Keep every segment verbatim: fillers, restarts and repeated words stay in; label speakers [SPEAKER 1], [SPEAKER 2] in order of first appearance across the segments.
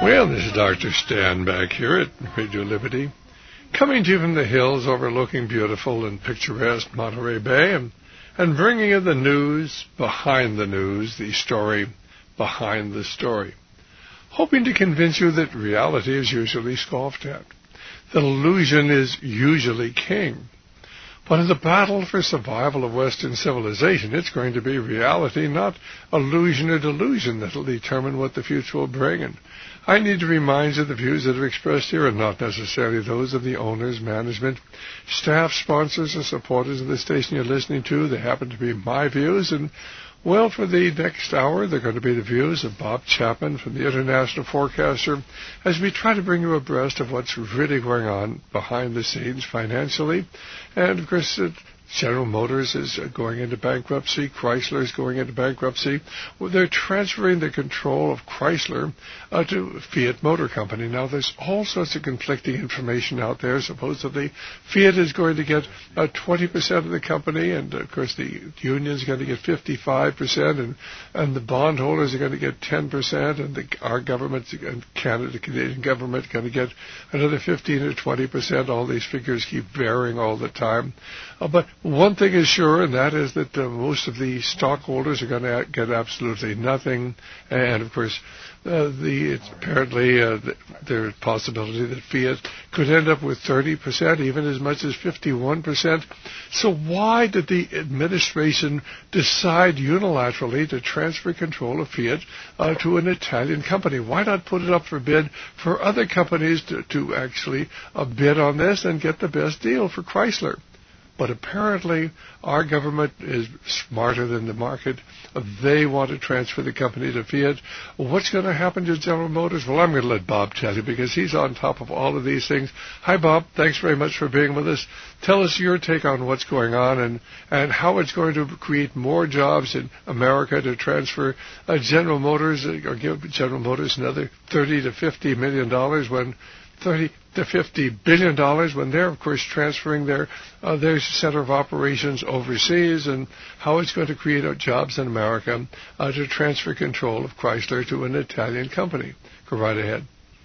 [SPEAKER 1] Well, this is Doctor Stan back here at Radio Liberty, coming to you from the hills overlooking beautiful and picturesque Monterey Bay, and, and bringing you the news behind the news, the story behind the story, hoping to convince you that reality is usually scoffed at, that illusion is usually king. But in the battle for survival of Western civilization, it's going to be reality, not illusion or delusion, that will determine what the future will bring. And I need to remind you the views that are expressed here are not necessarily those of the owners, management, staff, sponsors, and supporters of the station you're listening to. They happen to be my views, and well, for the next hour, they're going to be the views of Bob Chapman from the International Forecaster, as we try to bring you abreast of what's really going on behind the scenes financially. And, of course, uh, General Motors is uh, going into bankruptcy. Chrysler is going into bankruptcy. Well, they're transferring the control of Chrysler uh, to Fiat Motor Company. Now, there's all sorts of conflicting information out there. Supposedly, Fiat is going to get uh, twenty percent of the company, and, of course, the union is going to get fifty-five percent, and, and the bondholders are going to get ten percent, and the, our government and Canada, the Canadian government, are going to get another fifteen or twenty percent. All these figures keep varying all the time. Uh, but one thing is sure, and that is that uh, most of the stockholders are going to get absolutely nothing. And, of course, uh, the it's apparently uh, there's a possibility that Fiat could end up with thirty percent, even as much as fifty-one percent. So why did the administration decide unilaterally to transfer control of Fiat uh, to an Italian company? Why not put it up for bid for other companies to, to actually uh, bid on this and get the best deal for Chrysler? But apparently our government is smarter than the market. They want to transfer the company to Fiat. What's going to happen to General Motors? Well, I'm going to let Bob tell you, because he's on top of all of these things. Hi, Bob. Thanks very much for being with us. Tell us your take on what's going on and, and how it's going to create more jobs in America to transfer uh, General Motors or give General Motors another thirty to fifty million dollars when thirty to fifty billion dollars when they're, of course, transferring their uh, their center of operations overseas, and how it's going to create jobs in America uh, to transfer control of Chrysler to an Italian company. Go right ahead.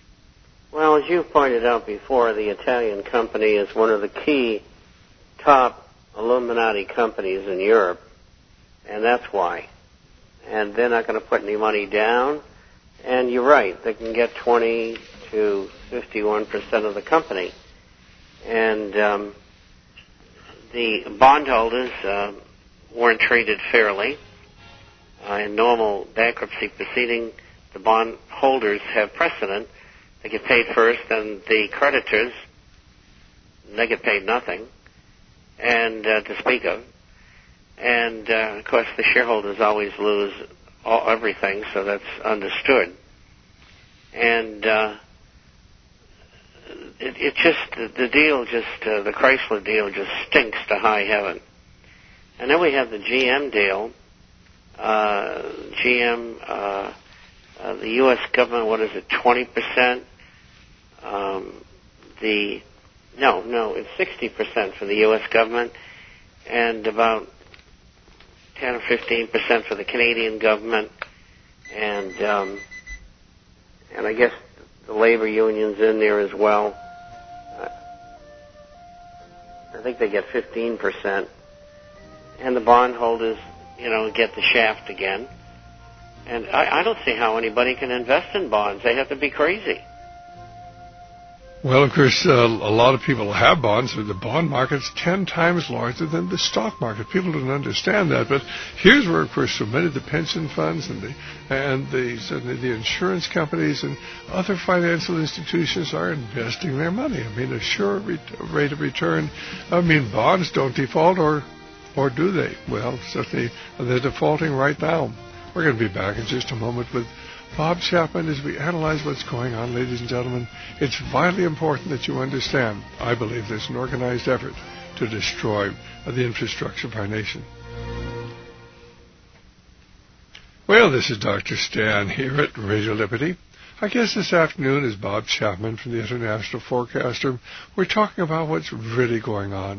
[SPEAKER 2] Well, as you pointed out before, the Italian company is one of the key top Illuminati companies in Europe, and that's why. And they're not going to put any money down. And you're right, they can get twenty to fifty-one percent of the company. And um, the bondholders uh, weren't treated fairly. Uh, in normal bankruptcy proceeding, the bondholders have precedent. They get paid first, and the creditors, they get paid nothing, and uh, to speak of. And, uh, of course, the shareholders always lose all, everything, so that's understood. And uh, it, it just, the deal just, uh, the Chrysler deal just stinks to high heaven. And then we have the G M deal. Uh, G M, uh, uh, the U S government, what is it, twenty percent? Um, the, no, no, it's sixty percent for the U S government, and about ten or fifteen percent for the Canadian government, and um, and I guess the labor unions in there as well. Uh, I think they get fifteen percent, and the bondholders, you know, get the shaft again. And I, I don't see how anybody can invest in bonds. They have to be crazy.
[SPEAKER 1] Well, of course, uh, a lot of people have bonds, but the bond market's ten times larger than the stock market. People don't understand that. But here's where, of course, so many of the pension funds and the and the, and the insurance companies and other financial institutions are investing their money. I mean, a sure re- rate of return. I mean, bonds don't default, or or do they? Well, certainly they're defaulting right now. We're going to be back in just a moment with Bob Chapman as we analyze what's going on, ladies and gentlemen. It's vitally important that you understand, I believe, there's an organized effort to destroy the infrastructure of our nation. Well, this is Doctor Stan here at Radio Liberty. Our guest this afternoon is Bob Chapman from the International Forecaster. We're talking about what's really going on.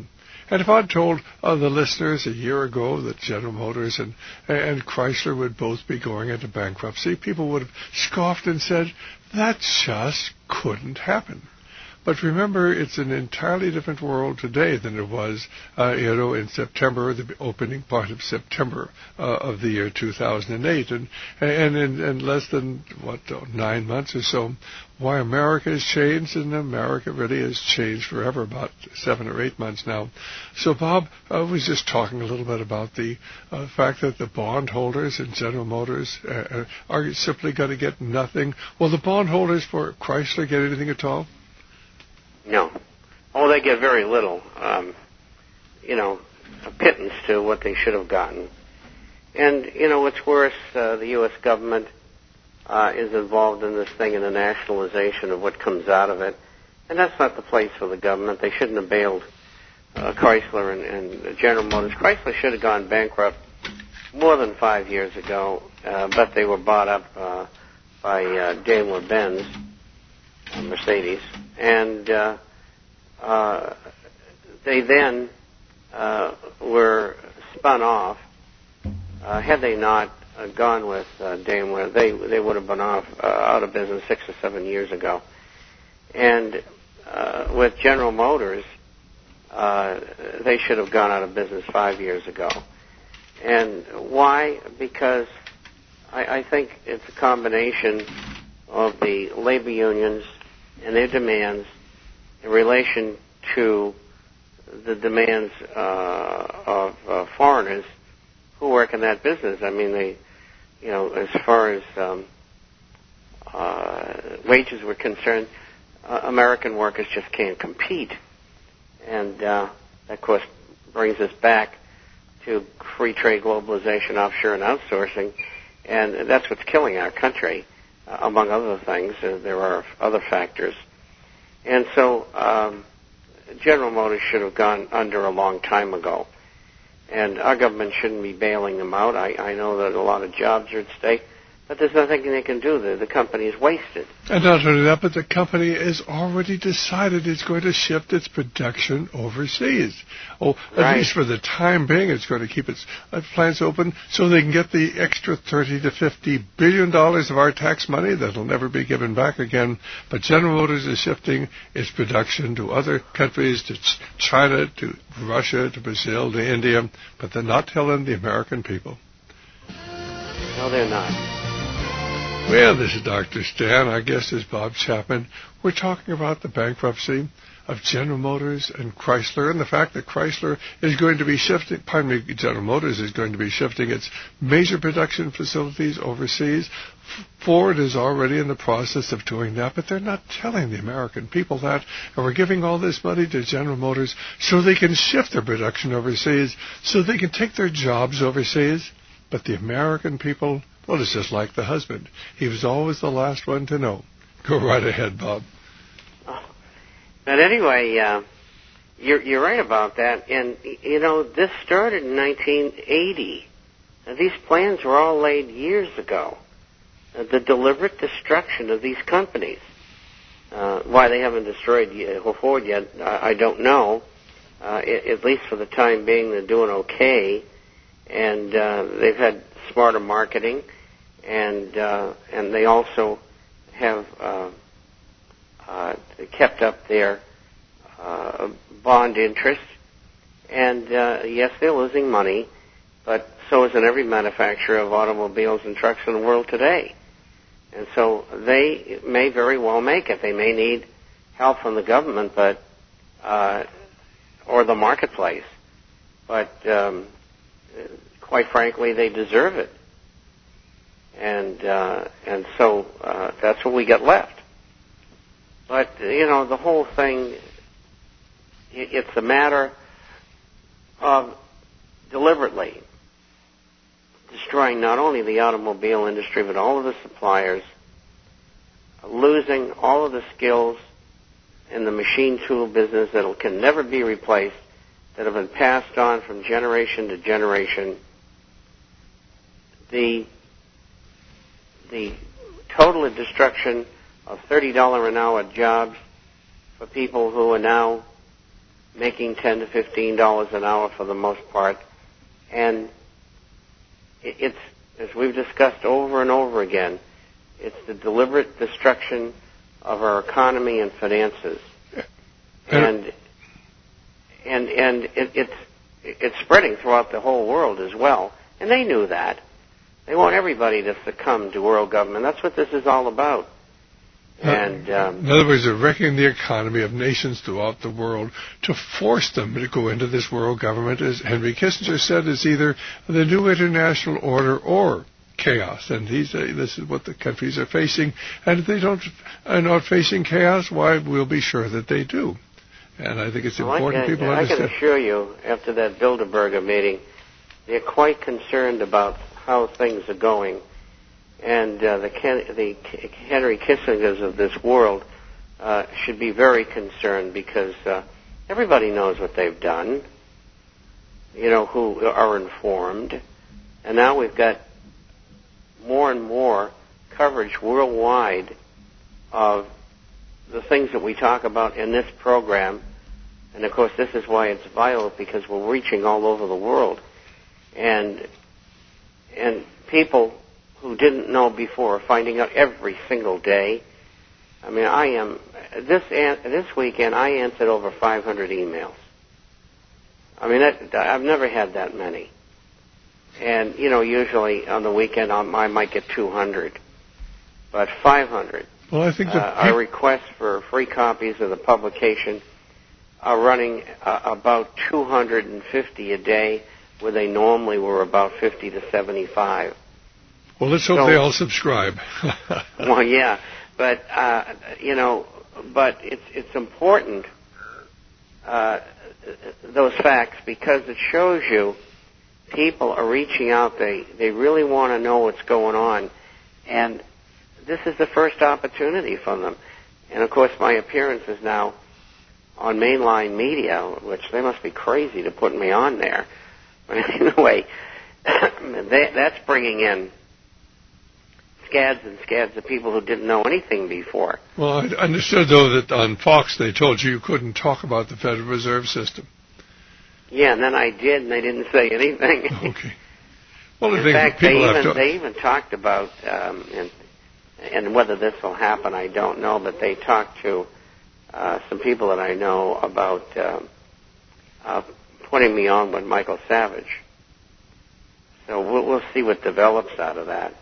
[SPEAKER 1] And if I'd told uh, the listeners a year ago that General Motors and, and Chrysler would both be going into bankruptcy, people would have scoffed and said, that just couldn't happen. But remember, it's an entirely different world today than it was, uh, you know, in September, the opening part of September uh, of the year two thousand eight. And, and in, in less than, what, nine months or so, why America has changed, and America really has changed forever, about seven or eight months now. So Bob uh, was just talking a little bit about the uh, fact that the bondholders in General Motors uh, are simply going to get nothing. Will the bondholders for Chrysler get anything at all?
[SPEAKER 2] No. Oh, they get very little. Um, you know, a pittance to what they should have gotten. And, you know, what's worse, uh, the U S government uh, is involved in this thing in the nationalization of what comes out of it. And that's not the place for the government. They shouldn't have bailed uh, Chrysler and, and General Motors. Chrysler should have gone bankrupt more than five years ago, uh, but they were bought up uh, by uh, Daimler-Benz, uh, Mercedes. And uh, uh, they then uh, were spun off. Uh, had they not uh, gone with uh, Daimler, they they would have been off uh, out of business six or seven years ago. And uh, with General Motors, uh, they should have gone out of business five years ago. And why? Because I, I think it's a combination of the labor unions and their demands in relation to the demands uh, of uh, foreigners who work in that business. I mean, they, you know, as far as um, uh, wages were concerned, uh, American workers just can't compete. And uh, that, of course, brings us back to free trade, globalization, offshore, and outsourcing. And that's what's killing our country. Uh, among other things, uh, there are other factors. And so um, General Motors should have gone under a long time ago. And our government shouldn't be bailing them out. I, I know that a lot of jobs are at stake, but there's nothing they can do. The, the company is wasted.
[SPEAKER 1] And not only that, but the company has already decided it's going to shift its production overseas. Oh, at
[SPEAKER 2] right.
[SPEAKER 1] least for the time being, it's going to keep its uh, plants open so they can get the extra thirty to fifty billion dollars of our tax money that'll never be given back again. But General Motors is shifting its production to other countries, to China, to Russia, to Brazil, to India, but they're not telling the American people.
[SPEAKER 2] No, they're not.
[SPEAKER 1] Well, this is Doctor Stan. Our guest is Bob Chapman. We're talking about the bankruptcy of General Motors and Chrysler, and the fact that Chrysler is going to be shifting, pardon me, General Motors is going to be shifting its major production facilities overseas. Ford is already in the process of doing that, but they're not telling the American people that, and we're giving all this money to General Motors so they can shift their production overseas, so they can take their jobs overseas. But the American people, well, it's just like the husband. He was always the last one to know. Go right ahead, Bob.
[SPEAKER 2] Oh. But anyway, uh, you're, you're right about that. And, you know, this started in nineteen eighty. Now, these plans were all laid years ago. Uh, the deliberate destruction of these companies. Uh, why they haven't destroyed Ford yet, I, I don't know. Uh, at least for the time being, they're doing okay. And uh, they've had smarter marketing, and uh, and they also have uh, uh, kept up their uh, bond interest. And uh, yes, they're losing money, but so is in every manufacturer of automobiles and trucks in the world today. And so they may very well make it. They may need help from the government, but uh, or the marketplace, but um, quite frankly, they deserve it. And uh, and so uh, that's what we got left. But, you know, the whole thing, it's a matter of deliberately destroying not only the automobile industry, but all of the suppliers, losing all of the skills in the machine tool business that can never be replaced, that have been passed on from generation to generation. The the total destruction of thirty dollars an hour jobs for people who are now making ten to fifteen dollars an hour for the most part. And it's, as we've discussed over and over again, it's the deliberate destruction of our economy and finances. And and and it, it's it's spreading throughout the whole world as well. And they knew that. They want everybody to succumb to world government. That's what this is all about. And um,
[SPEAKER 1] in other words, they're wrecking the economy of nations throughout the world to force them to go into this world government. As Henry Kissinger said, is either the new international order or chaos. And he's uh, this is what the countries are facing. And if they don't are not facing chaos, why, we'll be sure that they do. And I think it's
[SPEAKER 2] well,
[SPEAKER 1] important
[SPEAKER 2] I can,
[SPEAKER 1] people
[SPEAKER 2] I
[SPEAKER 1] understand.
[SPEAKER 2] I can assure you, after that Bilderberger meeting, they're quite concerned about how things are going. And uh, the, Ken, the Henry Kissingers of this world uh, should be very concerned, because uh, everybody knows what they've done, you know, who are informed. And now we've got more and more coverage worldwide of the things that we talk about in this program. And, of course, this is why it's vital, because we're reaching all over the world. And and people who didn't know before are finding out every single day. I mean, I am, this this weekend, I answered over five hundred emails. I mean, that, I've never had that many. And, you know, usually on the weekend I might get two hundred. But five hundred.
[SPEAKER 1] Well, I think that
[SPEAKER 2] uh, our requests for free copies of the publication are running uh, about two hundred fifty a day, where they normally were about fifty to seventy-five.
[SPEAKER 1] Well, let's hope
[SPEAKER 2] so,
[SPEAKER 1] they all subscribe.
[SPEAKER 2] Well, yeah, but uh, you know, but it's it's important uh, those facts, because it shows you people are reaching out. They they really want to know what's going on, and this is the first opportunity for them. And of course, my appearances now on mainline media, which they must be crazy to put me on there. But anyway, they, that's bringing in scads and scads of people who didn't know anything before.
[SPEAKER 1] Well, I understood, though, that on Fox they told you you couldn't talk about the Federal Reserve System.
[SPEAKER 2] Yeah, and then I did, and they didn't say anything.
[SPEAKER 1] Okay. Well,
[SPEAKER 2] in fact, they even,
[SPEAKER 1] to...
[SPEAKER 2] they even talked about, um, and, and whether this will happen, I don't know, but they talked to uh, some people that I know about um, uh, putting me on with Michael Savage. So we'll, we'll see what develops out of that.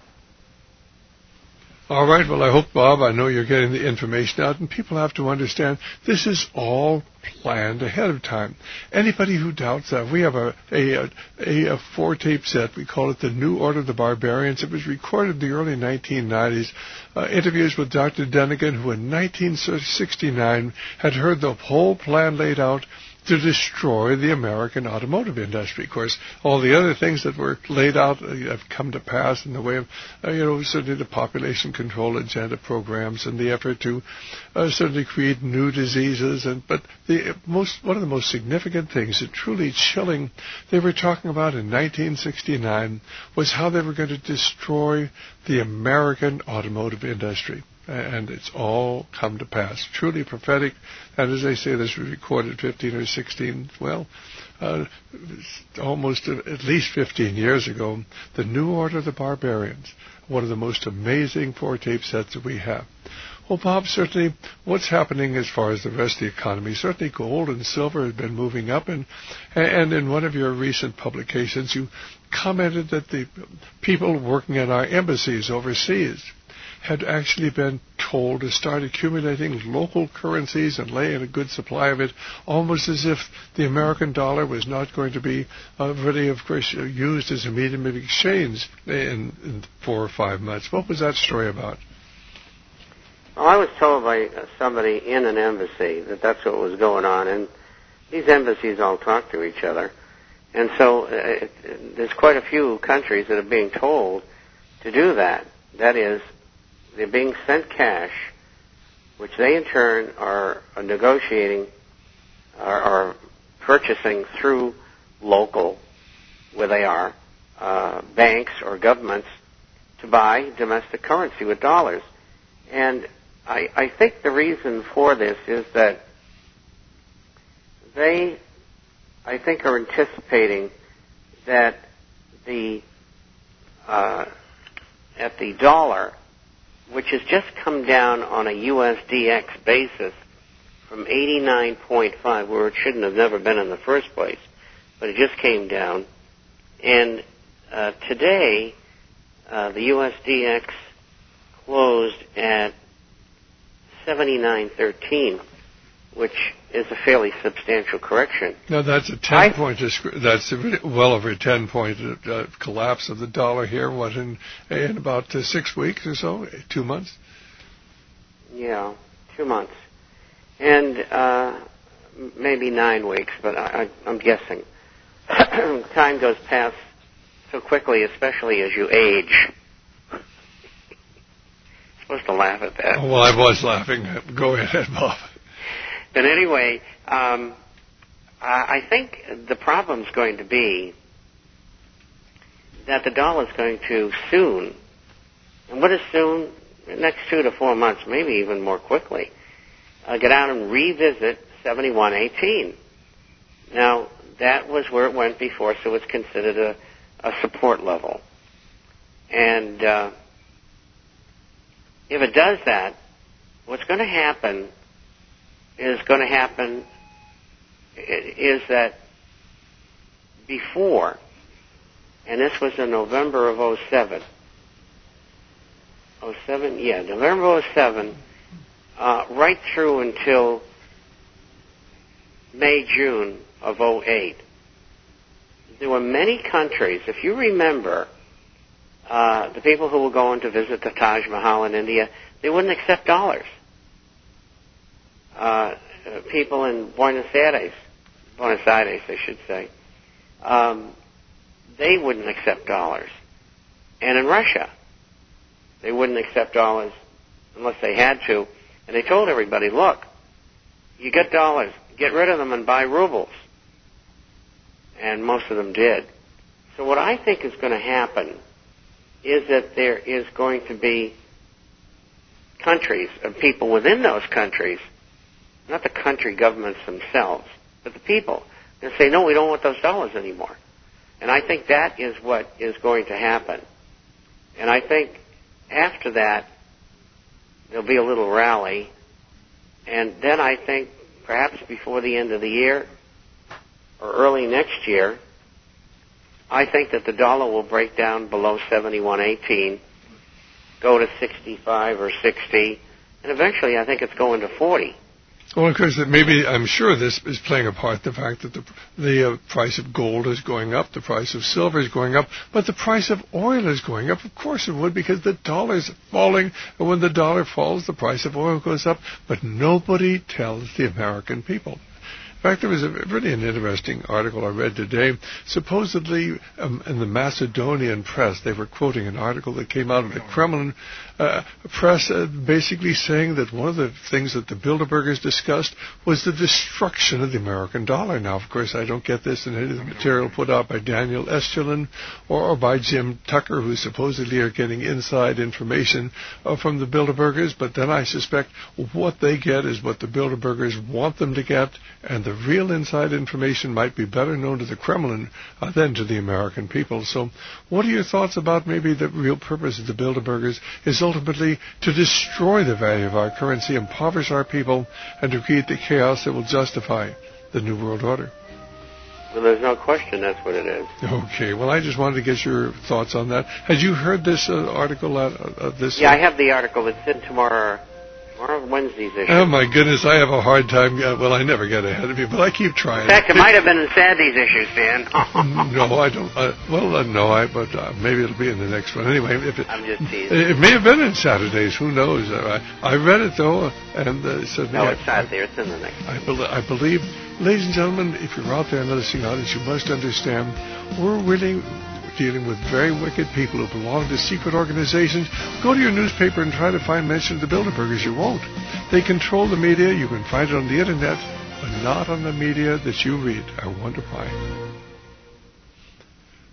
[SPEAKER 1] All right. Well, I hope, Bob, I know you're getting the information out, and people have to understand this is all planned ahead of time. Anybody who doubts that, we have a a, a, a four-tape set. We call it The New Order of the Barbarians. It was recorded in the early nineteen nineties. Uh, interviews with Doctor Dunnigan, who in nineteen sixty-nine had heard the whole plan laid out to destroy the American automotive industry. Of course, all the other things that were laid out uh, have come to pass in the way of, uh, you know, certainly the population control agenda programs and the effort to uh, certainly create new diseases. And but the most one of the most significant things, that truly chilling, they were talking about in nineteen sixty-nine was how they were going to destroy the American automotive industry. And it's all come to pass. Truly prophetic. And as they say, this was recorded fifteen or sixteen, well, uh, almost uh, at least fifteen years ago. The New Order of the Barbarians, one of the most amazing four-tape sets that we have. Well, Bob, certainly what's happening as far as the rest of the economy, certainly gold and silver have been moving up. And, and in one of your recent publications, you commented that the people working at our embassies overseas had actually been told to start accumulating local currencies and lay in a good supply of it, almost as if the American dollar was not going to be uh, really, of course, used as a medium of exchange in, in four or five months. What was that story about?
[SPEAKER 2] Well, I was told by somebody in an embassy that that's what was going on, and these embassies all talk to each other. And so uh, there's quite a few countries that are being told to do that. That is, they're being sent cash, which they in turn are, are negotiating or are, are purchasing through local, where they are, uh, banks or governments to buy domestic currency with dollars. And I, I think the reason for this is that they, I think, are anticipating that the uh, at the dollar, which has just come down on a U S D X basis from eighty-nine point five, where it shouldn't have never been in the first place, but it just came down. And uh, today, uh, the U S D X closed at seventy-nine thirteen, which is a fairly substantial correction.
[SPEAKER 1] Now that's a ten point. That's a, well over a ten point uh, collapse of the dollar here. What in in about uh, six weeks or so, two months?
[SPEAKER 2] Yeah, two months, and uh, maybe nine weeks, but I, I, I'm guessing. Time goes past so quickly, especially as you age. Supposed to laugh at that.
[SPEAKER 1] Oh, well, I was laughing. Go ahead, Bob.
[SPEAKER 2] But anyway, um, I think the problem's going to be that the dollar's going to soon, and what is soon? The next two to four months, maybe even more quickly, uh, get out and revisit seventy-one eighteen. Now, that was where it went before, so it's considered a, a support level. And uh, if it does that, what's going to happen is going to happen is that before, and this was in November of oh seven, oh seven, yeah, November oh seven, uh, right through until May, June of oh eight, there were many countries, if you remember, uh, the people who were going to visit the Taj Mahal in India, they wouldn't accept dollars. Uh, people in Buenos Aires, Buenos Aires, I should say, um, they wouldn't accept dollars. And in Russia, they wouldn't accept dollars unless they had to. And they told everybody, look, you get dollars, get rid of them and buy rubles. And most of them did. So what I think is going to happen is that there is going to be countries and people within those countries, not the country governments themselves, but the people, and say, no, we don't want those dollars anymore. And I think that is what is going to happen. And I think after that, there'll be a little rally. And then I think perhaps before the end of the year or early next year, I think that the dollar will break down below seventy-one eighteen, go to sixty-five or sixty, and eventually I think it's going to forty.
[SPEAKER 1] Well, of course, maybe I'm sure this is playing a part, the fact that the the uh, price of gold is going up, the price of silver is going up, but the price of oil is going up. Of course it would, because the dollar is falling, and when the dollar falls, the price of oil goes up, but nobody tells the American people. In fact, there was a really an interesting article I read today. Supposedly, um, in the Macedonian press, they were quoting an article that came out of the Kremlin uh, press, uh, basically saying that one of the things that the Bilderbergers discussed was the destruction of the American dollar. Now, of course, I don't get this in any of the material put out by Daniel Estulin or, or by Jim Tucker, who supposedly are getting inside information uh, from the Bilderbergers, but then I suspect what they get is what the Bilderbergers want them to get, and the The real inside information might be better known to the Kremlin uh, than to the American people. So what are your thoughts about maybe the real purpose of the Bilderbergers is ultimately to destroy the value of our currency, impoverish our people, and to create the chaos that will justify the New World Order?
[SPEAKER 2] Well, there's no question that's what it is.
[SPEAKER 1] Okay. Well, I just wanted to get your thoughts on that. Had you heard this uh, article? Uh, uh, this?
[SPEAKER 2] Yeah,
[SPEAKER 1] uh,
[SPEAKER 2] I have the article. It's in tomorrow. Tomorrow, Wednesday's issue.
[SPEAKER 1] Oh, my goodness, I have a hard time. Uh, well, I never get ahead of you, but I keep trying.
[SPEAKER 2] In fact, it might have been in Saturday's issues, Dan.
[SPEAKER 1] No, I don't. Uh, well, uh, no, I. But uh, maybe it'll be in the next one. Anyway, if it,
[SPEAKER 2] I'm just teasing.
[SPEAKER 1] It may have been in Saturday's. Who knows? Uh, I, I read it, though, and uh, said...
[SPEAKER 2] No, it's not there. It's in the next one.
[SPEAKER 1] I, be- I believe... Ladies and gentlemen, if you're out there in the listening audience, you must understand we're really dealing with very wicked people who belong to secret organizations. Go to your newspaper and try to find mention of the Bilderbergers. You won't. They control the media. You can find it on the Internet, but not on the media that you read. I wonder why.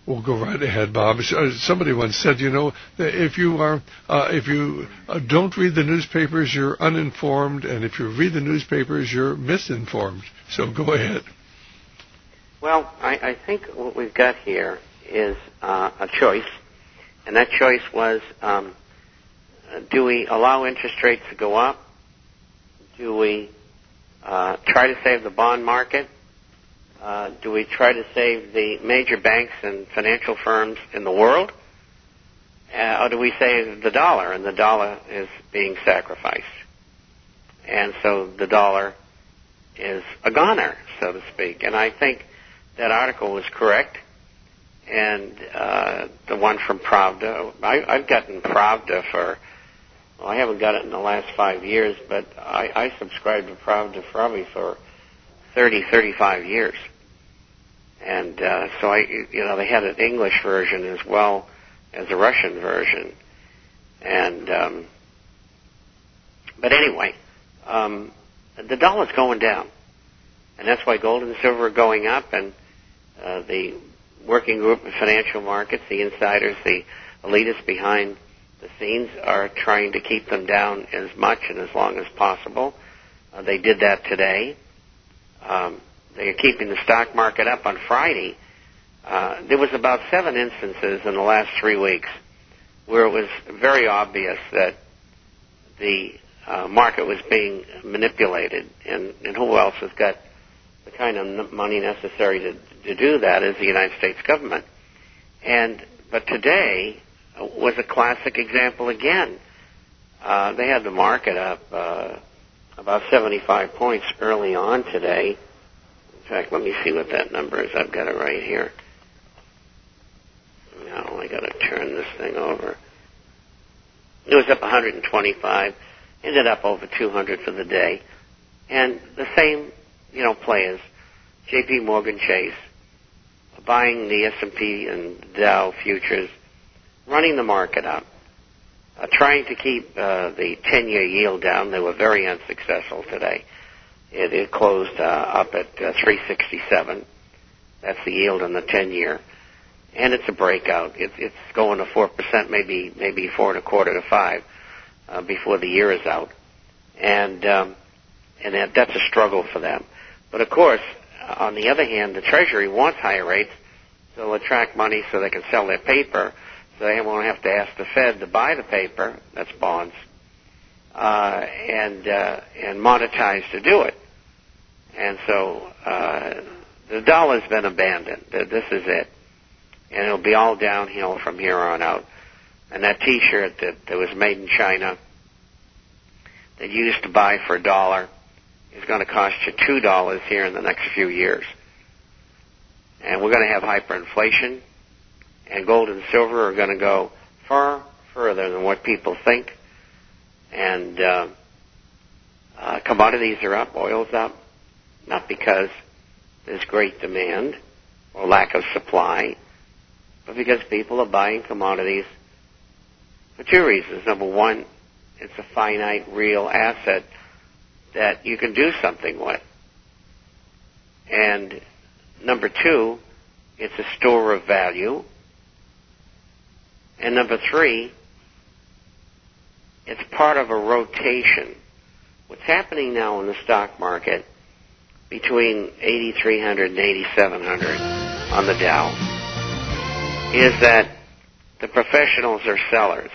[SPEAKER 1] Well, go right ahead, Bob. Somebody once said, you know, if you are, uh, if you don't read the newspapers, you're uninformed, and if you read the newspapers, you're misinformed. So go ahead.
[SPEAKER 2] Well, I, I think what we've got here is uh, a choice, and that choice was, um, do we allow interest rates to go up? Do we uh, try to save the bond market? Uh, do we try to save the major banks and financial firms in the world? Uh, or do we save the dollar? And the dollar is being sacrificed. And so the dollar is a goner, so to speak. And I think that article was correct. And uh, the one from Pravda, I, I've gotten Pravda for, well, I haven't got it in the last five years, but I, I subscribed to Pravda probably for thirty, thirty-five years. And uh, so, I, you know, they had an English version as well as a Russian version. And, um, but anyway, um, the dollar's going down. And that's why gold and silver are going up, and uh, the working group of financial markets, the insiders, the elitists behind the scenes are trying to keep them down as much and as long as possible. Uh, they did that today. Um, they are keeping the stock market up on Friday. Uh, there was about seven instances in the last three weeks where it was very obvious that the uh, market was being manipulated, and, and who else has got the kind of money necessary to, to do that is the United States government. And but today was a classic example again. Uh, they had the market up uh, about seventy-five points early on today. In fact, let me see what that number is. I've got it right here. Now I got to turn this thing over. It was up one hundred twenty-five, ended up over two hundred for the day, and the same, you know, players, J P Morgan Chase, buying the S and P and Dow futures, running the market up, uh, trying to keep uh, the ten-year yield down. They were very unsuccessful today. It, it closed uh, up at uh, three sixty-seven. That's the yield on the ten-year. And it's a breakout. It, it's going to four percent, maybe maybe four and a quarter to five uh, before the year is out. And um, and that, that's a struggle for them. But, of course, on the other hand, the Treasury wants higher rates, so they'll attract money so they can sell their paper, so they won't have to ask the Fed to buy the paper, that's bonds, uh, and uh, and monetize to do it. And so uh, the dollar's been abandoned. This is it. And it'll be all downhill from here on out. And that T-shirt that, that was made in China that you used to buy for a dollar is going to cost you two dollars here in the next few years. And we're going to have hyperinflation, and gold and silver are going to go far further than what people think. And uh, uh, commodities are up, oil's up, not because there's great demand or lack of supply, but because people are buying commodities for two reasons. Number one, it's a finite, real asset that you can do something with. And number two, it's a store of value. And number three, it's part of a rotation. What's happening now in the stock market between eighty-three hundred and eighty-seven hundred on the Dow is that the professionals are sellers.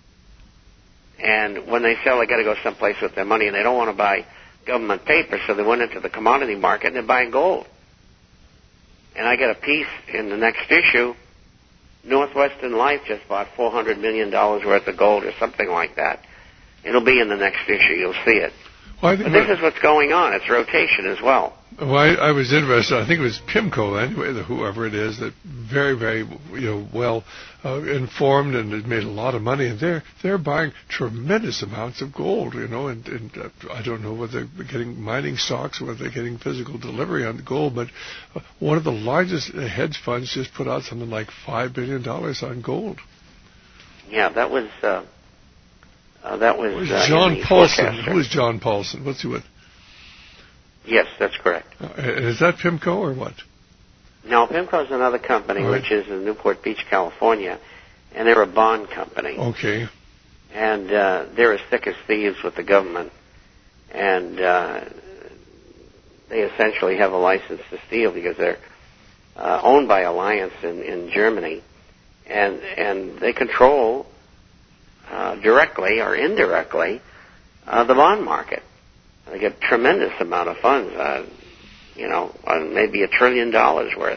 [SPEAKER 2] And when they sell, they got to go someplace with their money, and they don't want to buy government paper, so they went into the commodity market and they're buying gold. And I got a piece in the next issue. Northwestern Life just bought four hundred million dollars worth of gold or something like that. It'll be in the next issue. You'll see it. Well, I think but this is what's going on. It's rotation as well.
[SPEAKER 1] Well, I, I was interested. I think it was PIMCO, anyway, the, whoever it is, that very, very, you know, well uh, informed and has made a lot of money, and they're they're buying tremendous amounts of gold, you know, and, and uh, I don't know whether they're getting mining stocks or whether they're getting physical delivery on the gold, but uh, one of the largest hedge funds just put out something like five billion dollars on gold.
[SPEAKER 2] Yeah, that was uh, uh, that was, was uh,
[SPEAKER 1] John Paulson. Who is John Paulson? What's he with?
[SPEAKER 2] Yes, that's correct.
[SPEAKER 1] Uh, is that PIMCO or what?
[SPEAKER 2] No, PIMCO is another company,
[SPEAKER 1] right.
[SPEAKER 2] which is in Newport Beach, California, and they're a bond company.
[SPEAKER 1] Okay.
[SPEAKER 2] And uh, they're as thick as thieves with the government. And uh, they essentially have a license to steal because they're uh, owned by Alliance in, in Germany. And, and they control uh, directly or indirectly uh, the bond market. They get a tremendous amount of funds, uh, you know, uh, maybe a trillion dollars worth.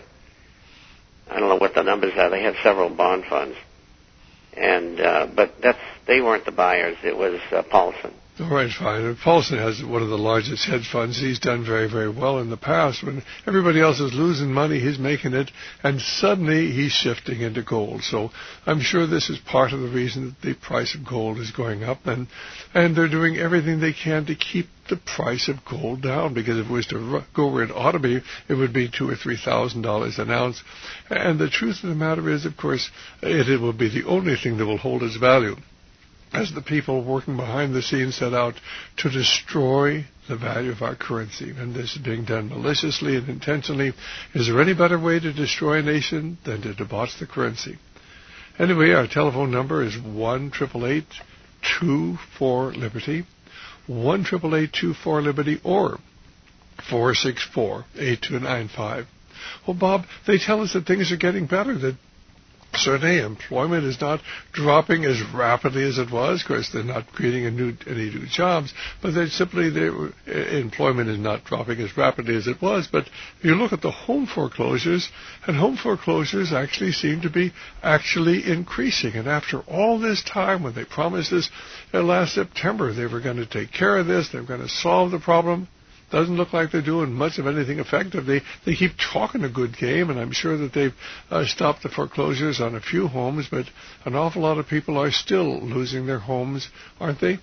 [SPEAKER 2] I don't know what the numbers are. They have several bond funds. And uh, but that's they weren't the buyers. It was uh, Paulson.
[SPEAKER 1] All right, fine. And Paulson has one of the largest hedge funds. He's done very, very well in the past. When everybody else is losing money, he's making it, and suddenly he's shifting into gold. So I'm sure this is part of the reason that the price of gold is going up, and and they're doing everything they can to keep the price of gold down, because if it was to go where it ought to be, it would be two or three thousand dollars an ounce. And the truth of the matter is, of course, it, it will be the only thing that will hold its value, as the people working behind the scenes set out to destroy the value of our currency. And this is being done maliciously and intentionally. Is there any better way to destroy a nation than to debauch the currency? Anyway, our telephone number is one eight eight eight, two four, Liberty, one eight eight eight, two four, Liberty, or four six four, eight two nine five. Well, Bob, they tell us that things are getting better, that certainly employment is not dropping as rapidly as it was. Of course, they're not creating a new, any new jobs, but they simply, they, employment is not dropping as rapidly as it was. But you look at the home foreclosures, and home foreclosures actually seem to be actually increasing. And after all this time, when they promised us uh, last September they were going to take care of this, they were going to solve the problem, doesn't look like they're doing much of anything effective. They they keep talking a good game, and I'm sure that they've uh, stopped the foreclosures on a few homes, but an awful lot of people are still losing their homes, aren't they?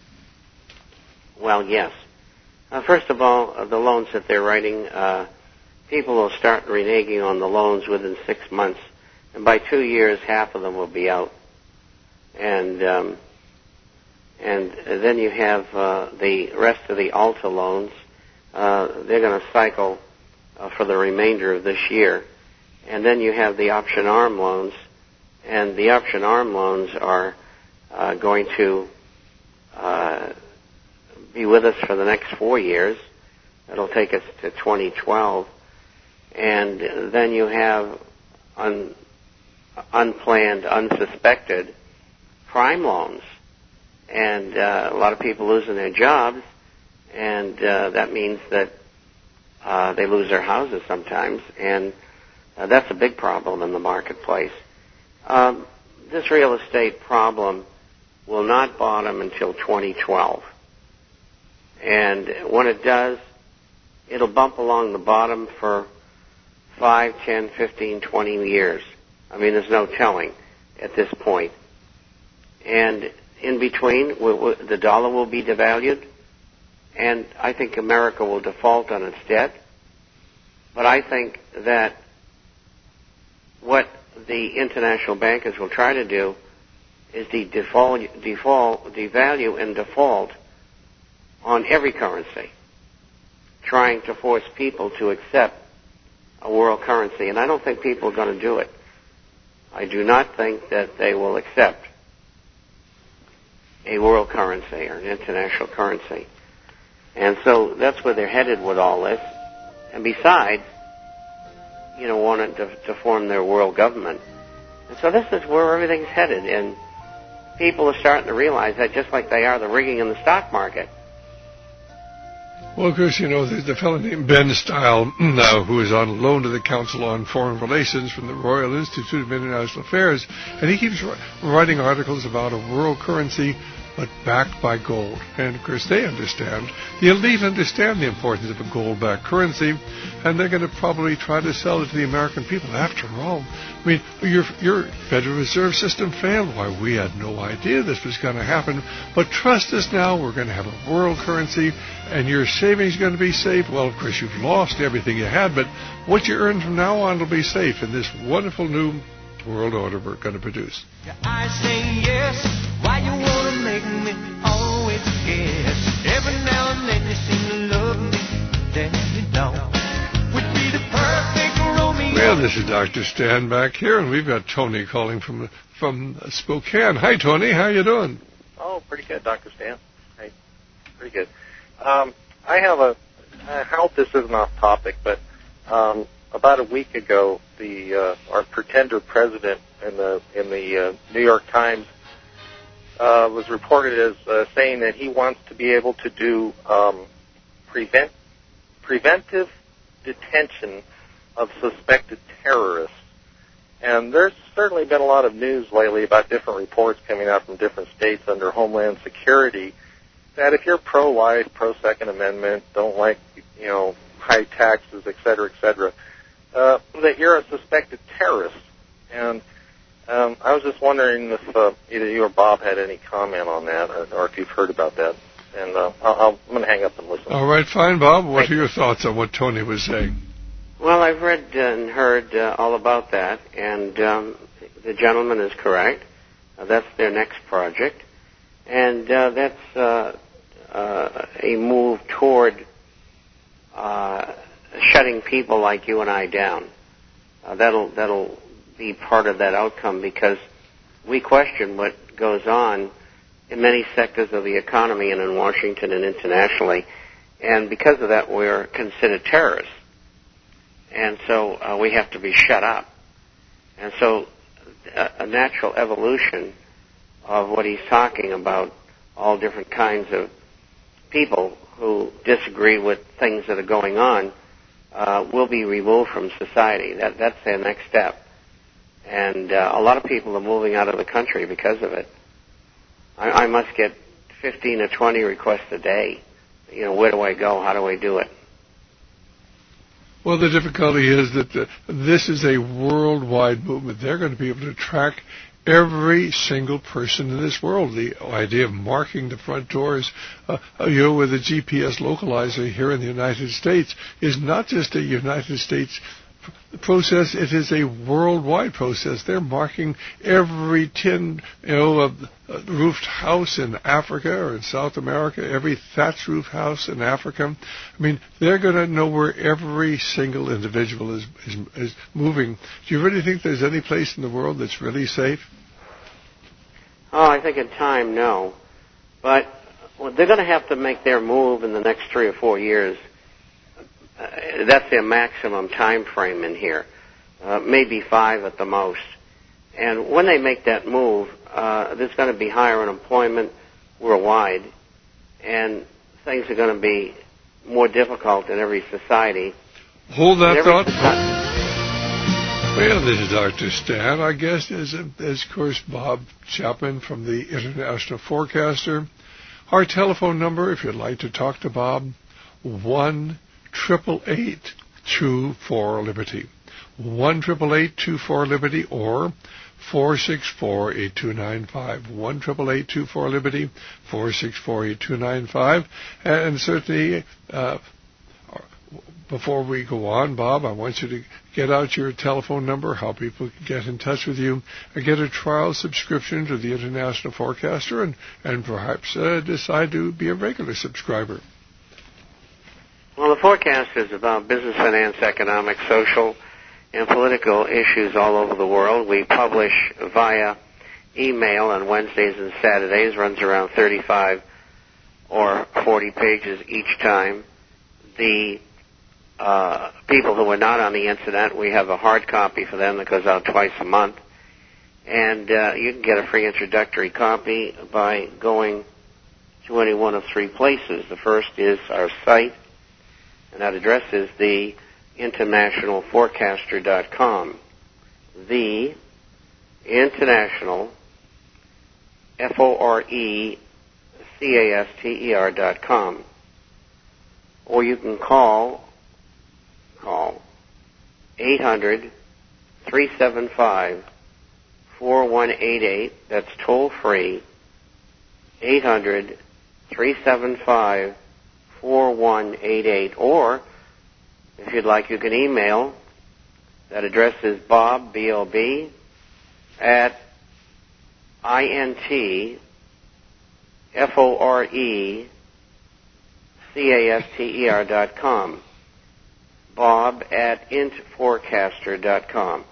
[SPEAKER 2] Well, yes. Uh, first of all, uh, the loans that they're writing, uh, people will start reneging on the loans within six months, and by two years, half of them will be out. And um, and then you have uh, the rest of the Alta loans. Uh, they're going to cycle uh, for the remainder of this year. And then you have the option arm loans, and the option arm loans are uh, going to uh, be with us for the next four years. It'll take us to twenty twelve. And then you have un- unplanned, unsuspected prime loans. And uh, a lot of people losing their jobs. And uh, that means that uh, they lose their houses sometimes, and uh, that's a big problem in the marketplace. Um, this real estate problem will not bottom until twenty twelve. And when it does, it'll bump along the bottom for five, ten, fifteen, twenty years. I mean, there's no telling at this point. And in between, w- w- the dollar will be devalued. And I think America will default on its debt. But I think that what the international bankers will try to do is the default, default, devalue and default on every currency, trying to force people to accept a world currency. And I don't think people are going to do it. I do not think that they will accept a world currency or an international currency. And so that's where they're headed with all this. And besides, you know, wanting to, to form their world government. And so this is where everything's headed. And people are starting to realize that, just like they are the rigging in the stock market.
[SPEAKER 1] Well, of course, you know, there's a fellow named Ben Stile now, who is on loan to the Council on Foreign Relations from the Royal Institute of International Affairs, and he keeps writing articles about a world currency but backed by gold. And, of course, they understand, the elite understand the importance of a gold-backed currency, and they're going to probably try to sell it to the American people. After all, I mean, your, your Federal Reserve System failed. Why, we had no idea this was going to happen. But trust us now, we're going to have a world currency, and your savings are going to be safe. Well, of course, you've lost everything you had, but what you earn from now on will be safe in this wonderful new world order we're going to produce.
[SPEAKER 3] I say yes, why you want to make me always guess? Every now and then you seem to love me, then you don't. Would be the perfect Romeo
[SPEAKER 1] Well, this is Doctor Stan back here, and we've got Tony calling from from Spokane. Hi, Tony. How you doing?
[SPEAKER 4] Oh, pretty good, Doctor Stan. Hey, pretty good. Um, I have a. I hope this isn't off topic, but um, about a week ago, the uh, our pretender president in the in the uh, New York Times uh, was reported as uh, saying that he wants to be able to do um, prevent preventive detention of suspected terrorists. And there's certainly been a lot of news lately about different reports coming out from different states under Homeland Security that if you're pro-life, pro-Second Amendment, don't like, you know, high taxes, et cetera, et cetera, uh, that you're a suspected terrorist. And um, I was just wondering if uh, either you or Bob had any comment on that, or, or if you've heard about that. And uh, I'll, I'll, I'm going to hang up and listen.
[SPEAKER 1] All right, fine, Bob. What are your thoughts on what Tony was saying?
[SPEAKER 2] Well, I've read and heard uh, all about that, and um, the gentleman is correct. Uh, that's their next project, and uh, that's uh, uh, a move toward uh, shutting people like you and I down. Uh, that'll that'll be part of that outcome, because we question what goes on in many sectors of the economy and in Washington and internationally, and because of that, we're considered terrorists. And so uh, we have to be shut up. And so a, a natural evolution of what he's talking about, all different kinds of people who disagree with things that are going on, uh, will be removed from society. That, that's their next step. And uh, a lot of people are moving out of the country because of it. I, I must get fifteen or twenty requests a day. You know, where do I go? How do I do it?
[SPEAKER 1] Well, the difficulty is that the, this is a worldwide movement. They're going to be able to track every single person in this world. The idea of marking the front doors, uh, you know, with a G P S localizer here in the United States is not just a United States process, it is a worldwide process. They're marking every tin, you know, uh, roofed house in Africa or in South America, every thatched roof house in Africa. I mean, they're going to know where every single individual is, is is moving. Do you really think there's any place in the world that's really safe?
[SPEAKER 2] Oh, I think in time, no. But well, they're going to have to make their move in the next three or four years. Uh, that's their maximum time frame in here, uh, maybe five at the most. And when they make that move, uh, there's going to be higher unemployment worldwide, and things are going to be more difficult in every society.
[SPEAKER 1] Hold that
[SPEAKER 2] every
[SPEAKER 1] thought.
[SPEAKER 2] Soci-
[SPEAKER 1] well, this is Doctor Stan. Our guest is, is, of course, Bob Chapman from the International Forecaster. Our telephone number, if you'd like to talk to Bob, one triple eight two four Liberty, one triple eight two four Liberty, or four six four eight two nine five, one triple eight two four Liberty, four six four eight two nine five, and certainly. Uh, Before we go on, Bob, I want you to get out your telephone number, how people can get in touch with you, and get a trial subscription to the International Forecaster, and, and perhaps uh, decide to be a regular subscriber.
[SPEAKER 2] Well, the forecast is about business, finance, economic, social, and political issues all over the world. We publish via email on Wednesdays and Saturdays, runs around thirty-five or forty pages each time. The Uh, people who are not on the internet, we have a hard copy for them that goes out twice a month. And uh, you can get a free introductory copy by going to any one of three places. The first is our site, and that address is the international forecaster dot com. The International, F O R E C A S T E R dot com. Or you can call Call eight hundred, three seven five, four one eight eight. That's toll free. eight hundred, three seven five, four one eight eight. Or, if you'd like, you can email. That address is Bob, B O B, at I N T F O R E C A S T E R dot com. bob at int forecaster dot com.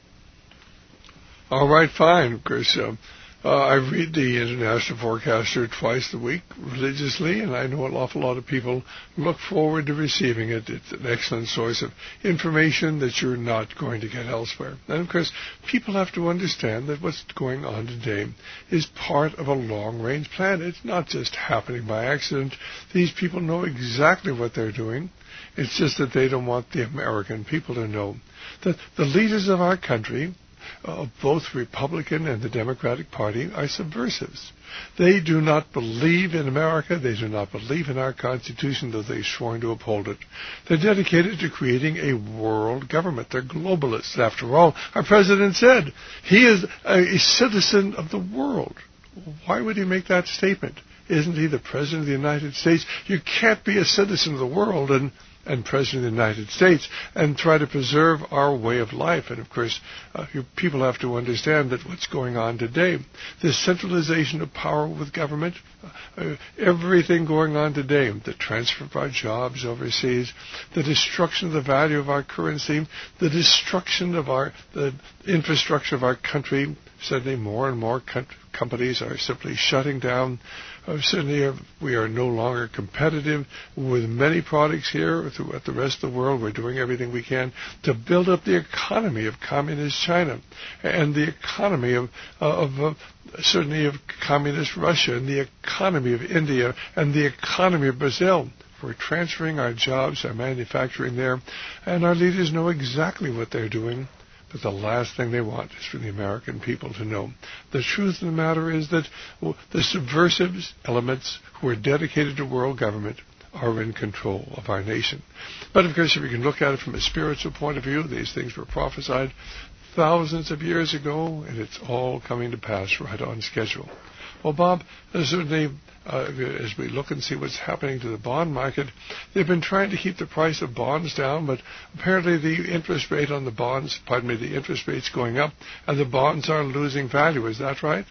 [SPEAKER 1] All right, fine, Chris. Uh, uh, I read the International Forecaster twice a week religiously, and I know an awful lot of people look forward to receiving it. It's an excellent source of information that you're not going to get elsewhere. And, of course, people have to understand that what's going on today is part of a long-range plan. It's not just happening by accident. These people know exactly what they're doing. It's just that they don't want the American people to know that the leaders of our country, of both Republican and the Democratic Party, are subversives. They do not believe in America. They do not believe in our Constitution, though they've sworn to uphold it. They're dedicated to creating a world government. They're globalists. After all, our president said he is a citizen of the world. Why would he make that statement? Isn't he the president of the United States? You can't be a citizen of the world and and President of the United States and try to preserve our way of life. And, of course, uh, you, people have to understand that what's going on today, this centralization of power with government, uh, everything going on today, the transfer of our jobs overseas, the destruction of the value of our currency, the destruction of our the infrastructure of our country. Suddenly more and more co- companies are simply shutting down. Uh, suddenly uh, we are no longer competitive with many products here throughout the rest of the world. We're doing everything we can to build up the economy of communist China and the economy of, uh, of uh, certainly of communist Russia and the economy of India and the economy of Brazil. We're transferring our jobs, our manufacturing there, and our leaders know exactly what they're doing. But the last thing they want is for the American people to know. The truth of the matter is that the subversive elements who are dedicated to world government are in control of our nation. But, of course, if we can look at it from a spiritual point of view, these things were prophesied thousands of years ago, and it's all coming to pass right on schedule. Well, Bob, certainly, uh, as we look and see what's happening to the bond market, they've been trying to keep the price of bonds down, but apparently the interest rate on the bonds, pardon me, the interest rate's going up, and the bonds are losing value. Is that right?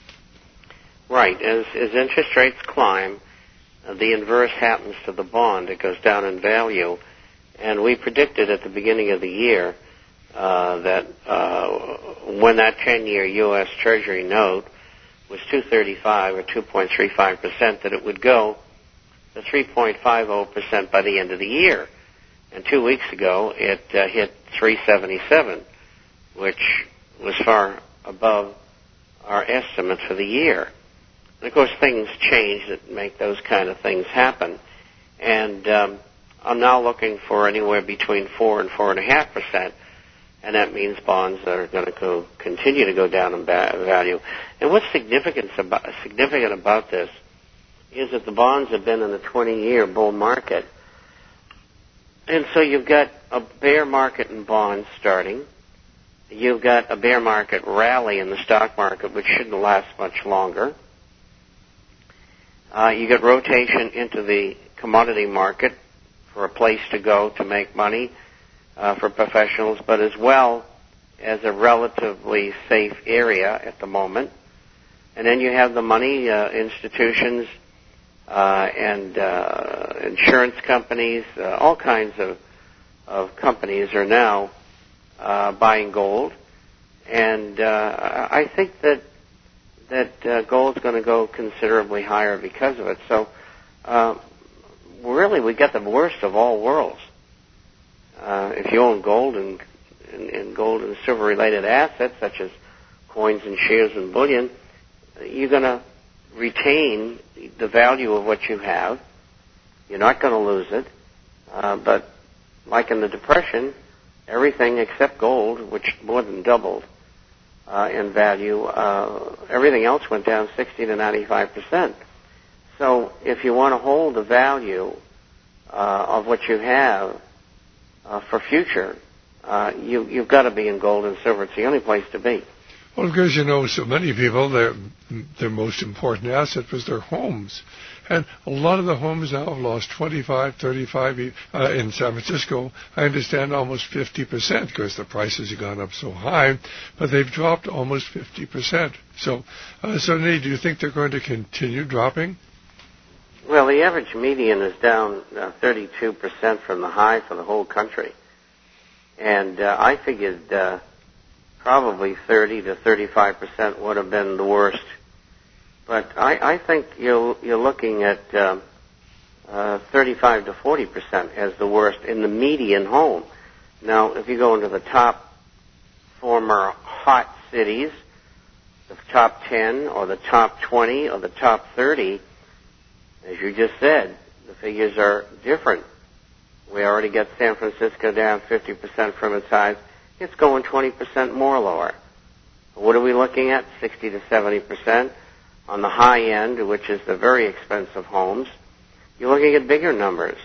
[SPEAKER 2] Right. As, as interest rates climb, uh, the inverse happens to the bond. It goes down in value. And we predicted at the beginning of the year uh, that uh, when that ten-year U S Treasury note was two thirty-five or two point three five percent, that it would go to three point five zero percent by the end of the year. And two weeks ago, it uh, hit three seventy-seven, which was far above our estimate for the year. And, of course, things change that make those kind of things happen. And um, I'm now looking for anywhere between four and four point five percent. And that means bonds that are going to go, continue to go down in ba- value. And what's significant about, significant about this is that the bonds have been in the twenty-year bull market. And so you've got a bear market in bonds starting. You've got a bear market rally in the stock market, which shouldn't last much longer. Uh, you get rotation into the commodity market for a place to go to make money. Uh, for professionals, but as well as a relatively safe area at the moment. And then you have the money uh, institutions uh, and uh, insurance companies, uh, all kinds of, of companies are now uh, buying gold. And uh, I think that that uh, gold's going to go considerably higher because of it. So uh, really, we got the worst of all worlds. Uh, if you own gold and, and, and gold and silver-related assets, such as coins and shares and bullion, you're going to retain the value of what you have. You're not going to lose it. Uh, but like in the Depression, everything except gold, which more than doubled uh, in value, uh, everything else went down sixty to ninety-five percent. So if you want to hold the value uh, of what you have uh, for future, uh, you, you've got to be in gold and silver. It's the only place to be.
[SPEAKER 1] Well, because, you know, so many people, their their most important asset was their homes. And a lot of the homes now have lost twenty-five, thirty-five, uh, in San Francisco, I understand almost fifty percent because the prices have gone up so high, but they've dropped almost fifty percent. So, uh, so, Nate, do you think they're going to continue dropping?
[SPEAKER 2] Well, the average median is down uh, thirty-two percent from the high for the whole country. And uh, I figured uh, probably thirty to thirty-five percent would have been the worst. But I, I think you're, you're looking at uh, uh, thirty-five to forty percent as the worst in the median home. Now, if you go into the top former hot cities, the top ten or the top twenty or the top thirty, as you just said, the figures are different. We already got San Francisco down fifty percent from its highs. It's going twenty percent more lower. What are we looking at? sixty to seventy percent. On the high end, which is the very expensive homes, you're looking at bigger numbers.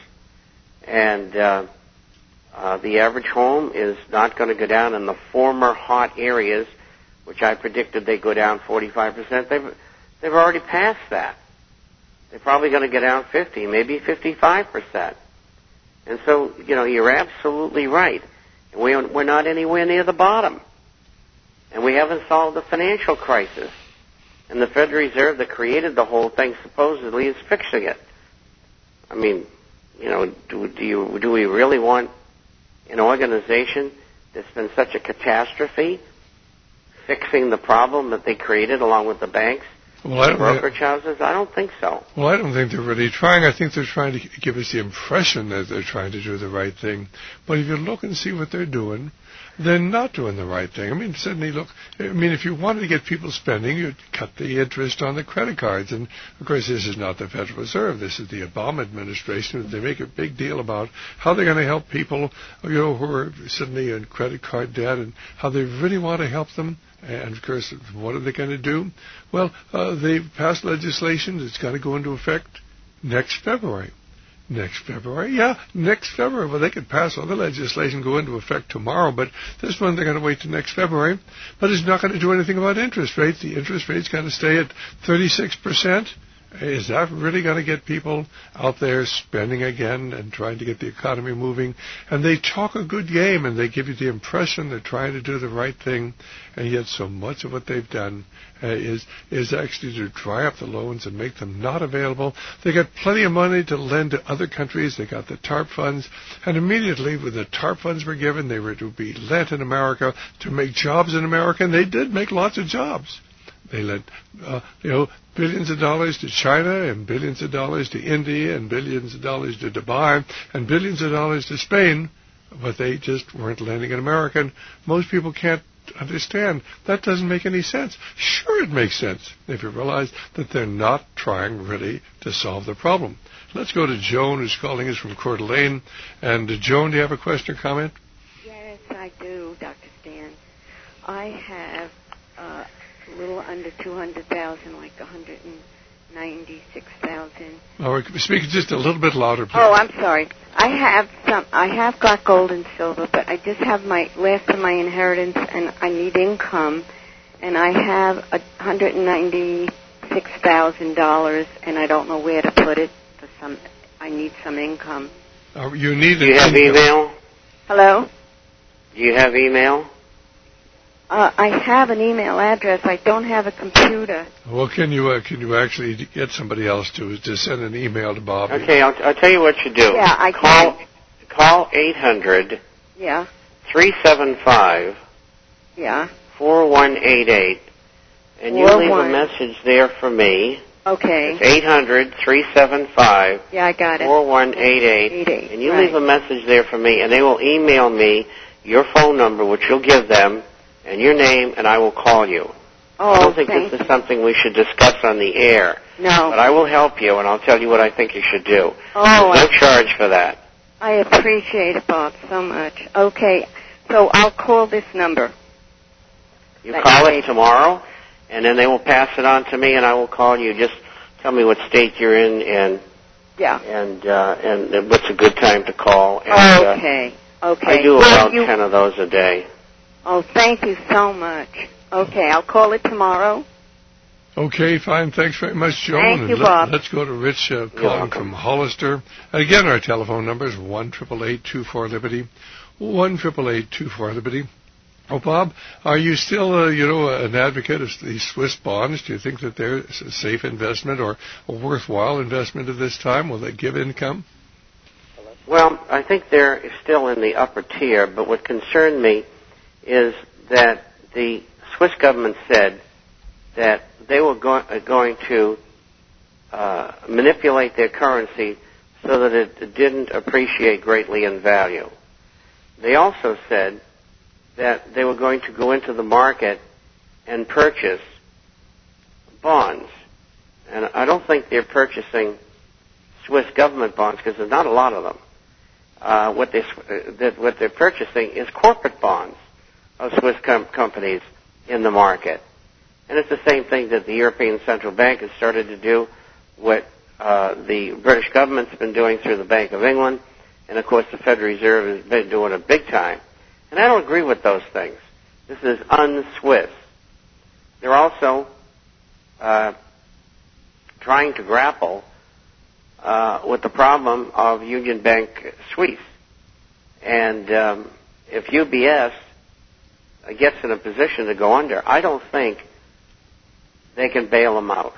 [SPEAKER 2] And uh, uh, the average home is not going to go down in the former hot areas, which I predicted they go down forty-five percent. They've, they've already passed that. They're probably going to go down fifty, maybe fifty-five percent. And so, you know, you're absolutely right. We're, we're not anywhere near the bottom. And we haven't solved the financial crisis. And the Federal Reserve that created the whole thing supposedly is fixing it. I mean, you know, do, do, you, do we really want an organization that's been such a catastrophe fixing the problem that they created along with the banks?
[SPEAKER 1] Well, I don't,
[SPEAKER 2] brokerage houses? I don't think so.
[SPEAKER 1] Well, I don't think they're really trying. I think they're trying to give us the impression that they're trying to do the right thing. But if you look and see what they're doing, they're not doing the right thing. I mean, suddenly, look, I mean, if you wanted to get people spending, you'd cut the interest on the credit cards. And, of course, this is not the Federal Reserve. This is the Obama administration. They make a big deal about how they're going to help people, you know, who are suddenly in credit card debt and how they really want to help them. And, of course, what are they going to do? Well, uh, they've passed legislation that's got to go into effect next February. Next February? Yeah, next February. Well, they could pass all the legislation, go into effect tomorrow, but this one they're going to wait till next February. But it's not going to do anything about interest rates. The interest rate's going to stay at thirty-six percent. Is that really going to get people out there spending again and trying to get the economy moving? And they talk a good game, and they give you the impression they're trying to do the right thing, and yet so much of what they've done uh, is is actually to dry up the loans and make them not available. They got plenty of money to lend to other countries. They got the TARP funds, and immediately when the TARP funds were given, they were to be lent in America to make jobs in America, and they did make lots of jobs. They lent, uh, you know, billions of dollars to China and billions of dollars to India and billions of dollars to Dubai and billions of dollars to Spain, but they just weren't lending in America. And most people can't understand. That doesn't make any sense. Sure, it makes sense if you realize that they're not trying really to solve the problem. Let's go to Joan, who's calling us from Coeur d'Alene. And uh, Joan, do you have a question or comment?
[SPEAKER 5] Yes, I do, Doctor Stan. I have uh, a little under two hundred thousand, like one hundred ninety-six thousand.
[SPEAKER 1] All right, speak just a little bit louder, please.
[SPEAKER 5] Oh, I'm sorry. I have some. I have got gold and silver, but I just have my last of my inheritance, and I need income, and I have a one hundred ninety-six thousand dollars, and I don't know where to put it. For some, I need some income.
[SPEAKER 1] Uh, you need.
[SPEAKER 2] Do you have
[SPEAKER 1] income.
[SPEAKER 2] email?
[SPEAKER 5] Hello.
[SPEAKER 2] Do you have email?
[SPEAKER 5] Uh, I have an email address. I don't have a computer.
[SPEAKER 1] Well, can you uh, can you actually get somebody else to to send an email to Bob?
[SPEAKER 2] Okay, I'll, I'll tell you what you do.
[SPEAKER 5] Yeah, I
[SPEAKER 2] call
[SPEAKER 5] can.
[SPEAKER 2] call eight hundred.
[SPEAKER 5] Yeah.
[SPEAKER 2] Three seven five.
[SPEAKER 5] Yeah.
[SPEAKER 2] Four one eight eight, and you leave a message there for me.
[SPEAKER 5] Okay.
[SPEAKER 2] It's eight hundred three seven five.
[SPEAKER 5] Yeah, I got it.
[SPEAKER 2] Four one eight eight. And you
[SPEAKER 5] right.
[SPEAKER 2] leave a message there for me, and they will email me your phone number, which you'll give them, and your name, and I will call you.
[SPEAKER 5] Oh,
[SPEAKER 2] I don't think
[SPEAKER 5] thank
[SPEAKER 2] this is something we should discuss on the air.
[SPEAKER 5] No.
[SPEAKER 2] But I will help you, and I'll tell you what I think you should do.
[SPEAKER 5] Oh,
[SPEAKER 2] There's no I, charge for that.
[SPEAKER 5] I appreciate it, Bob, so much. Okay, so I'll call this number.
[SPEAKER 2] You call it tomorrow, and then they will pass it on to me, and I will call you. Just tell me what state you're in, and
[SPEAKER 5] yeah,
[SPEAKER 2] and uh, and what's a good time to call. And,
[SPEAKER 5] okay,
[SPEAKER 2] uh,
[SPEAKER 5] okay.
[SPEAKER 2] I do
[SPEAKER 5] well,
[SPEAKER 2] about
[SPEAKER 5] you...
[SPEAKER 2] ten of those a day.
[SPEAKER 5] Oh, thank you so much. Okay, I'll call it tomorrow.
[SPEAKER 1] Okay, fine. Thanks very much, Joan.
[SPEAKER 5] Thank
[SPEAKER 1] and
[SPEAKER 5] you,
[SPEAKER 1] let,
[SPEAKER 5] Bob.
[SPEAKER 1] Let's go to Rich uh, calling from Hollister. And again, our telephone number is one eight eight eight two four Liberty, one eight eight eight two four Liberty. Oh, Bob, are you still, uh, you know, an advocate of these Swiss bonds? Do you think that they're a safe investment or a worthwhile investment at this time? Will they give income?
[SPEAKER 2] Well, I think they're still in the upper tier, but what concerned me is that the Swiss government said that they were go- uh, going to uh, manipulate their currency so that it didn't appreciate greatly in value. They also said that they were going to go into the market and purchase bonds. And I don't think they're purchasing Swiss government bonds because there's not a lot of them. Uh, what, they, uh, that what they're purchasing is corporate bonds of Swiss com- companies in the market. And it's the same thing that the European Central Bank has started to do, what uh, the British government's been doing through the Bank of England, and of course the Federal Reserve has been doing it big time. And I don't agree with those things. This is un-Swiss. They're also uh, trying to grapple uh, with the problem of Union Bank Suisse. And um, if U B S gets in a position to go under, I don't think they can bail them out.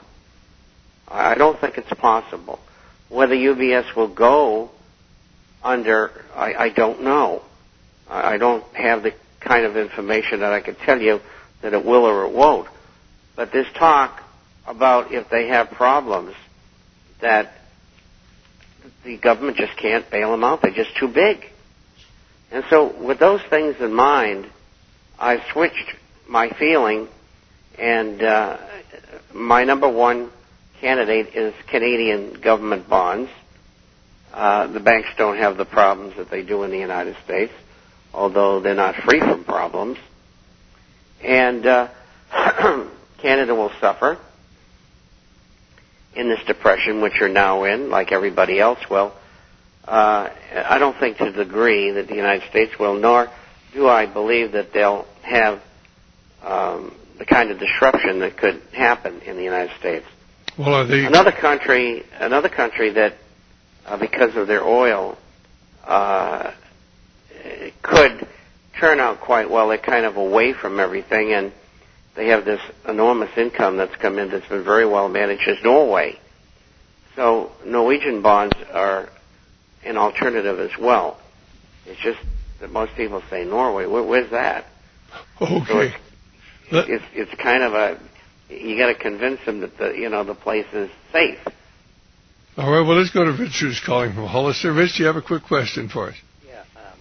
[SPEAKER 2] I don't think it's possible. Whether U B S will go under, I, I don't know. I don't have the kind of information that I can tell you that it will or it won't. But there's talk about if they have problems that the government just can't bail them out. They're just too big. And so with those things in mind, I've switched my feeling, and uh, my number one candidate is Canadian government bonds. Uh, the banks don't have the problems that they do in the United States, although they're not free from problems. And uh, Canada will suffer in this depression, which you're now in, like everybody else will. Uh, I don't think to the degree that the United States will, nor do I believe that they'll have um, the kind of disruption that could happen in the United States.
[SPEAKER 1] Well, are they...
[SPEAKER 2] Another country, another country that, uh, because of their oil, uh, could turn out quite well. They're kind of away from everything, and they have this enormous income that's come in that's been very well managed, is Norway. So Norwegian bonds are an alternative as well. It's just that most people say Norway. Where, where's that?
[SPEAKER 1] Okay.
[SPEAKER 2] So it's, it's it's kind of a, you got to convince them that the you know the place is safe.
[SPEAKER 1] All right. Well, let's go to Rich, who's calling from Hollister. Rich, do you have a quick question for us?
[SPEAKER 6] Yeah. Um,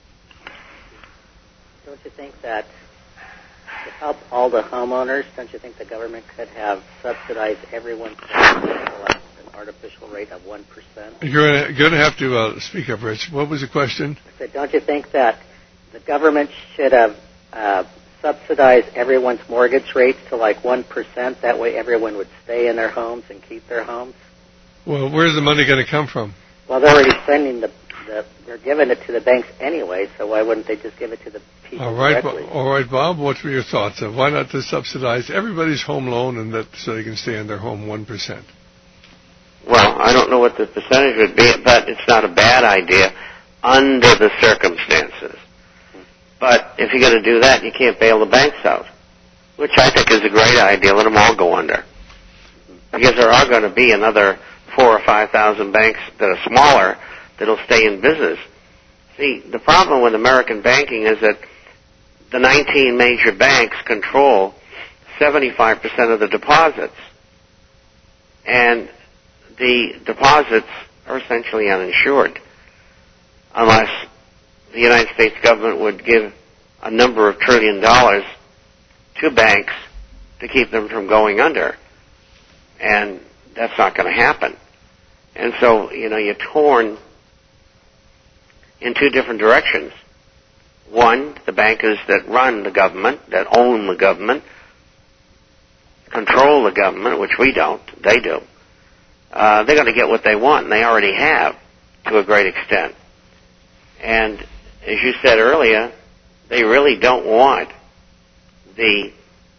[SPEAKER 6] don't you think that to help all the homeowners, don't you think the government could have subsidized everyone's an artificial rate of one percent?
[SPEAKER 1] You're going to have to uh, speak up, Rich. What was the question?
[SPEAKER 6] I said, don't you think that the government should have uh, subsidized everyone's mortgage rates to like one percent? That way everyone would stay in their homes and keep their homes.
[SPEAKER 1] Well, where's the money going to come from?
[SPEAKER 6] Well, they're already sending the, the, they're giving it to the banks anyway, so why wouldn't they just give it to the people
[SPEAKER 1] all right,
[SPEAKER 6] directly?
[SPEAKER 1] All right, Bob, what were your thoughts? Uh, why not to subsidize everybody's home loan and that so they can stay in their home one percent?
[SPEAKER 2] Well, I don't know what the percentage would be, but it's not a bad idea under the circumstances. But if you're going to do that, you can't bail the banks out, which I think is a great idea. Let them all go under. Because there are going to be another four or five thousand banks that are smaller that'll stay in business. See, the problem with American banking is that the nineteen major banks control seventy-five percent of the deposits. And the deposits are essentially uninsured unless the United States government would give a number of trillion dollars to banks to keep them from going under. And that's not going to happen. And so, you know, you're torn in two different directions. One, the bankers that run the government, that own the government, control the government, which we don't, they do. Uh, they're going to get what they want, and they already have to a great extent. And as you said earlier, they really don't want the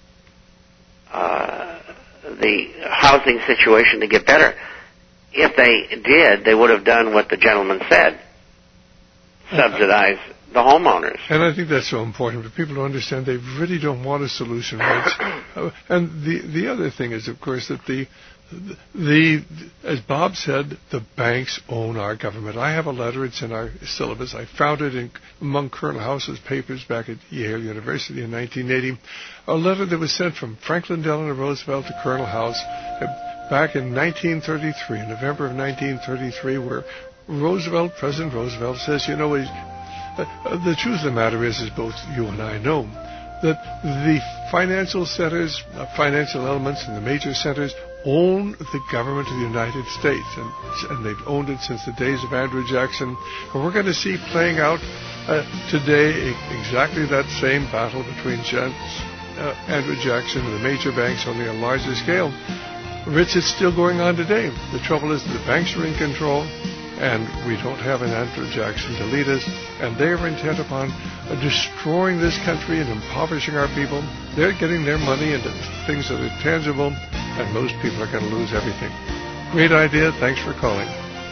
[SPEAKER 2] uh, the housing situation to get better. If they did, they would have done what the gentleman said, subsidize the homeowners.
[SPEAKER 1] And I think that's so important for people to understand they really don't want a solution. Right? uh, and the the other thing is, of course, that the The, as Bob said, the banks own our government. I have a letter, it's in our syllabus. I found it in, among Colonel House's papers back at Yale University in nineteen eighty. A letter that was sent from Franklin Delano Roosevelt to Colonel House uh, back in nineteen thirty-three, in November of nineteen thirty-three, where Roosevelt, President Roosevelt, says, you know, uh, uh, the truth of the matter is, as both you and I know, that the financial centers, uh, financial elements in the major centers own the government of the United States, and, and they've owned it since the days of Andrew Jackson. And we're going to see playing out uh, today exactly that same battle between Jan- uh, Andrew Jackson and the major banks, only on a larger scale. Rich, it's still going on today. The trouble is that the banks are in control, and we don't have an Andrew Jackson to lead us, and they are intent upon uh, destroying this country and impoverishing our people. They're getting their money into things that are tangible, and most people are going to lose everything. Great idea. Thanks for calling.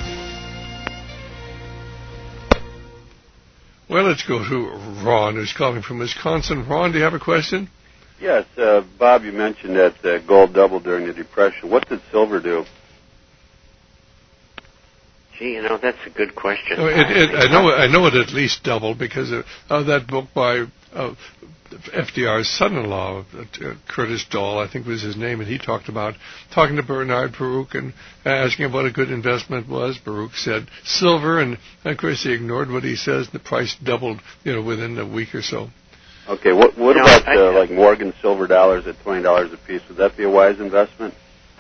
[SPEAKER 1] Well, let's go to Ron, who's calling from Wisconsin. Ron, do you have a question?
[SPEAKER 7] Yes. Uh, Bob, you mentioned that uh, gold doubled during the Depression. What did silver do?
[SPEAKER 2] Gee, you know, that's a good question.
[SPEAKER 1] Oh, it, it, I know I know it at least doubled because of, of that book by uh, F D R's son-in-law, uh, Curtis Dahl, I think was his name, and he talked about talking to Bernard Baruch and asking him what a good investment was. Baruch said silver, and of course he ignored what he says. The price doubled, you know, within a week or so.
[SPEAKER 7] Okay, what what
[SPEAKER 2] no,
[SPEAKER 7] about
[SPEAKER 2] I,
[SPEAKER 7] uh, like Morgan silver dollars at twenty dollars a piece? Would that be a wise investment?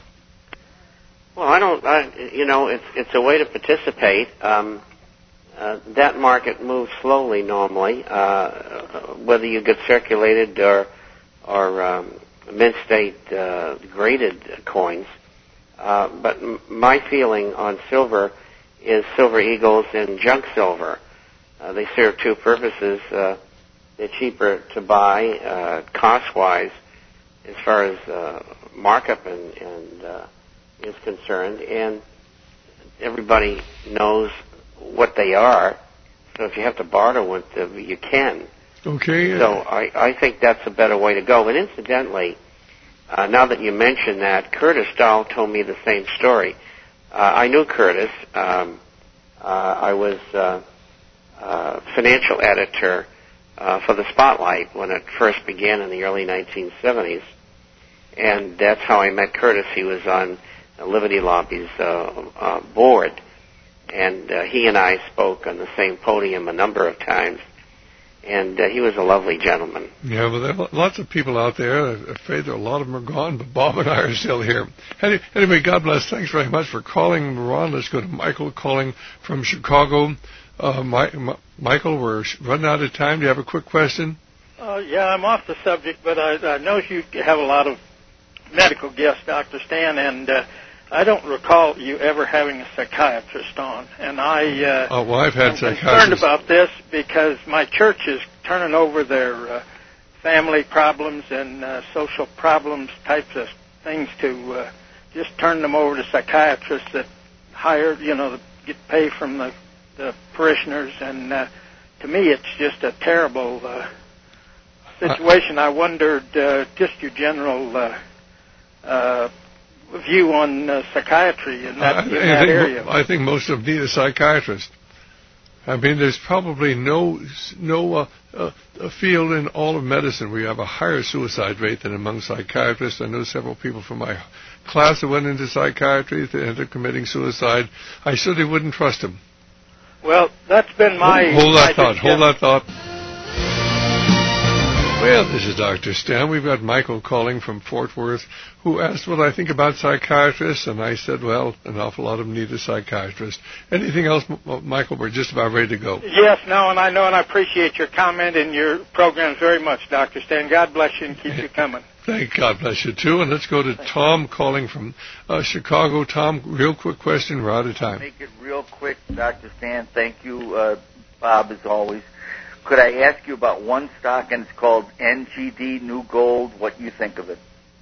[SPEAKER 2] Well, I don't. I, you know, it's it's a way to participate. Um, uh, that market moves slowly normally, uh, whether you get circulated or or um, mint state uh, graded coins. Uh, but m- my feeling on silver is Silver Eagles and junk silver. Uh, they serve two purposes. Uh, they're cheaper to buy uh, cost-wise, as far as uh, markup and, and uh, is concerned, and everybody knows what they are, so if you have to barter with them, you can.
[SPEAKER 1] Okay.
[SPEAKER 2] So I, I think that's a better way to go. And incidentally, uh, now that you mention that, Curtis Dahl told me the same story. Uh, I knew Curtis. Um, uh, I was uh, uh, financial editor uh, for the Spotlight when it first began in the early nineteen seventies, and that's how I met Curtis. He was on Liberty Lobby's uh, uh, board, and uh, he and I spoke on the same podium a number of times, and uh, he was a lovely gentleman.
[SPEAKER 1] Yeah, well, there are lots of people out there. I'm afraid there, a lot of them are gone, but Bob and I are still here. Any, anyway, God bless. Thanks very much for calling, Ron. Let's go to Michael calling from Chicago. Uh, My, My, Michael, we're running out of time. Do you have a quick question?
[SPEAKER 8] Uh, yeah, I'm off the subject, but I, I know you have a lot of medical guests, Doctor Stan, and uh, I don't recall you ever having a psychiatrist on. And I, uh,
[SPEAKER 1] oh, well, I've had
[SPEAKER 8] I'm
[SPEAKER 1] psychiatrists.
[SPEAKER 8] concerned about this because my church is turning over their uh, family problems and uh, social problems types of things to uh, just turn them over to psychiatrists that hire, you know, get pay from the, the parishioners. And uh, to me, it's just a terrible uh, situation. I wondered uh, just your general uh, uh, view on uh, psychiatry in that,
[SPEAKER 1] I,
[SPEAKER 8] in
[SPEAKER 1] I
[SPEAKER 8] that
[SPEAKER 1] think,
[SPEAKER 8] area.
[SPEAKER 1] I think most of them need a psychiatrist. I mean, there's probably no no uh, uh, a field in all of medicine where you have a higher suicide rate than among psychiatrists. I know several people from my class that went into psychiatry that ended up committing suicide. I certainly wouldn't trust them.
[SPEAKER 8] Well, that's been my...
[SPEAKER 1] Hold, hold that
[SPEAKER 8] my
[SPEAKER 1] thought. Hold that thought. Well, this is Doctor Stan. We've got Michael calling from Fort Worth, who asked what I think about psychiatrists, and I said, well, an awful lot of them need a psychiatrist. Anything else, Michael? We're just about ready to go.
[SPEAKER 8] Yes, no, and I know, and I appreciate your comment and your programs very much, Doctor Stan. God bless you and keep you coming.
[SPEAKER 1] Thank God bless you, too. And let's go to Tom calling from uh, Chicago. Tom, real quick question. We're out of time.
[SPEAKER 9] Make it real quick, Doctor Stan. Thank you, uh, Bob, as always. Could I ask you about one stock, and it's called N G D, New Gold, what you think of it?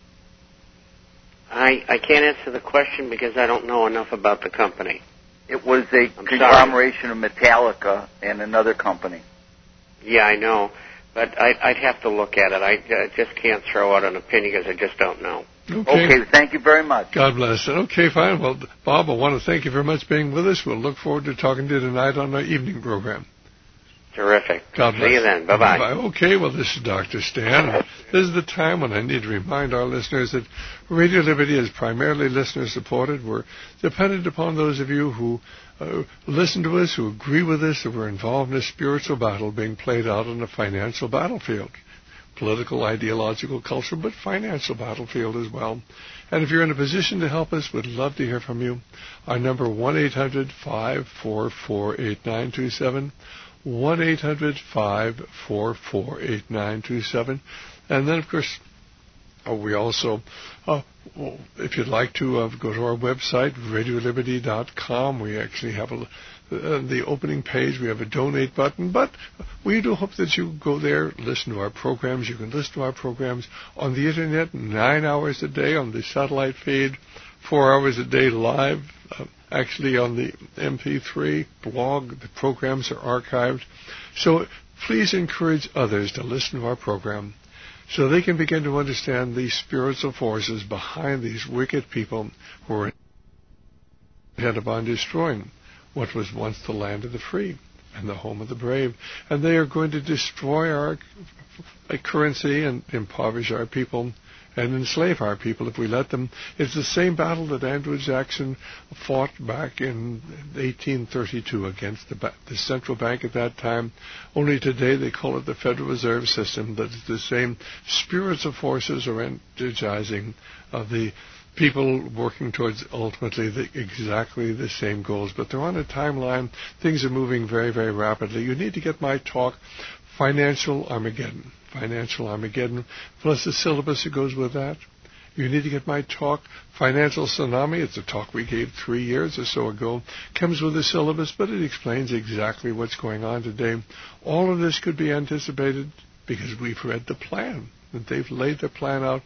[SPEAKER 2] I, I can't answer the question because I don't know enough about the company.
[SPEAKER 9] It was a
[SPEAKER 2] I'm
[SPEAKER 9] conglomeration sorry. of Metallica and another company.
[SPEAKER 2] Yeah, I know. But I'd, I'd have to look at it. I uh, just can't throw out an opinion because I just don't know.
[SPEAKER 1] Okay.
[SPEAKER 9] Okay, thank you very much.
[SPEAKER 1] God bless. Okay, fine. Well, Bob, I want to thank you very much for being with us. We'll look forward to talking to you tonight on our evening program.
[SPEAKER 2] Terrific.
[SPEAKER 1] God bless.
[SPEAKER 2] See you then. Bye-bye.
[SPEAKER 1] Bye-bye. Okay, well, this is Doctor Stan. This is the time when I need to remind our listeners that Radio Liberty is primarily listener-supported. We're dependent upon those of you who uh, listen to us, who agree with us, that we're involved in a spiritual battle being played out on a financial battlefield. Political, ideological, cultural, but financial battlefield as well. And if you're in a position to help us, we'd love to hear from you. Our number, one eight hundred five four four eight nine two seven. one eight hundred five four four eight nine two seven. And then, of course, uh, we also, uh, if you'd like to, uh, go to our website, radio liberty dot com. We actually have a, uh, the opening page. We have a donate button. But we do hope that you go there, listen to our programs. You can listen to our programs on the Internet nine hours a day on the satellite feed, four hours a day live. Uh, Actually, on the M P three blog, the programs are archived. So please encourage others to listen to our program so they can begin to understand the spiritual forces behind these wicked people who are intent upon destroying what was once the land of the free and the home of the brave. And they are going to destroy our currency and impoverish our people and enslave our people if we let them. It's the same battle that Andrew Jackson fought back in eighteen thirty-two against the, ba- the central bank at that time. Only today they call it the Federal Reserve System, but it's the same spiritual forces are energizing uh, the people working towards ultimately the, exactly the same goals. But they're on a timeline. Things are moving very, very rapidly. You need to get my talk, Financial Armageddon. Financial Armageddon, plus the syllabus that goes with that. You need to get my talk, Financial Tsunami. It's a talk we gave three years or so ago. Comes with a syllabus, but it explains exactly what's going on today. All of this could be anticipated because we've read the plan. That they've laid the plan out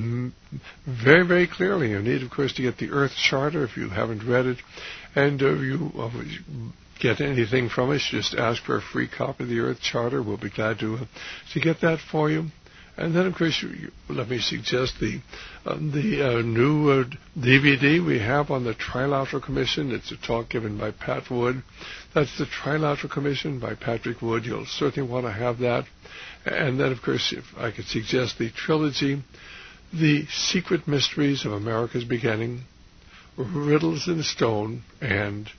[SPEAKER 1] very, very clearly. You need, of course, to get the Earth Charter if you haven't read it. And uh, you uh, get anything from us, just ask for a free copy of the Earth Charter. We'll be glad to, uh, to get that for you. And then, of course, you, you, let me suggest the uh, the uh, new uh, D V D we have on the Trilateral Commission. It's a talk given by Pat Wood. That's the Trilateral Commission by Patrick Wood. You'll certainly want to have that. And then, of course, if I could suggest the trilogy, The Secret Mysteries of America's Beginning, Riddles in Stone, and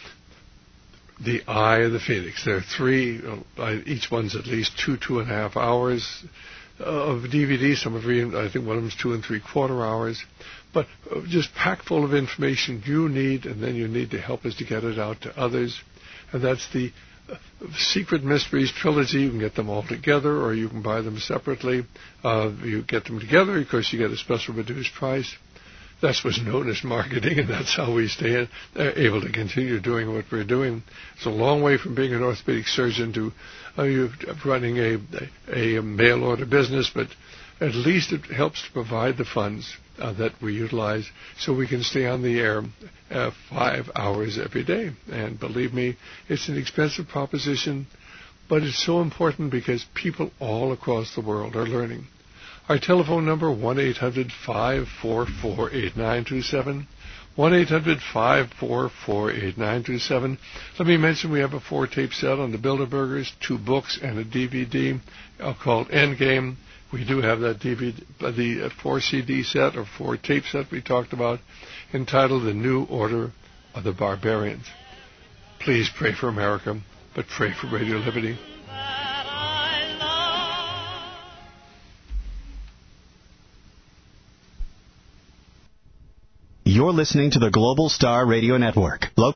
[SPEAKER 1] The Eye of the Phoenix. There are three, uh, each one's at least two, two and a half hours of D V D. Some of them, I think one of them's two and three quarter hours. But uh, just packed full of information you need, and then you need to help us to get it out to others. And that's the uh, Secret Mysteries trilogy. You can get them all together, or you can buy them separately. Uh, you get them together, of course, you get a special reduced price. That's what's known as marketing, and that's how we stay in, uh, able to continue doing what we're doing. It's a long way from being an orthopedic surgeon to uh, you running a, a, a mail-order business, but at least it helps to provide the funds uh, that we utilize so we can stay on the air uh, five hours every day. And believe me, it's an expensive proposition, but it's so important because people all across the world are learning. Our telephone number, one eight hundred five four four eight nine two seven, one eight hundred five four four eight nine two seven. Let me mention we have a four-tape set on the Bilderbergers, two books, and a D V D uh, called Endgame. We do have that D V D, uh, the uh, four C D set or four-tape set we talked about, entitled The New Order of the Barbarians. Please pray for America, but pray for Radio Liberty.
[SPEAKER 10] You're listening to the Global Star Radio Network.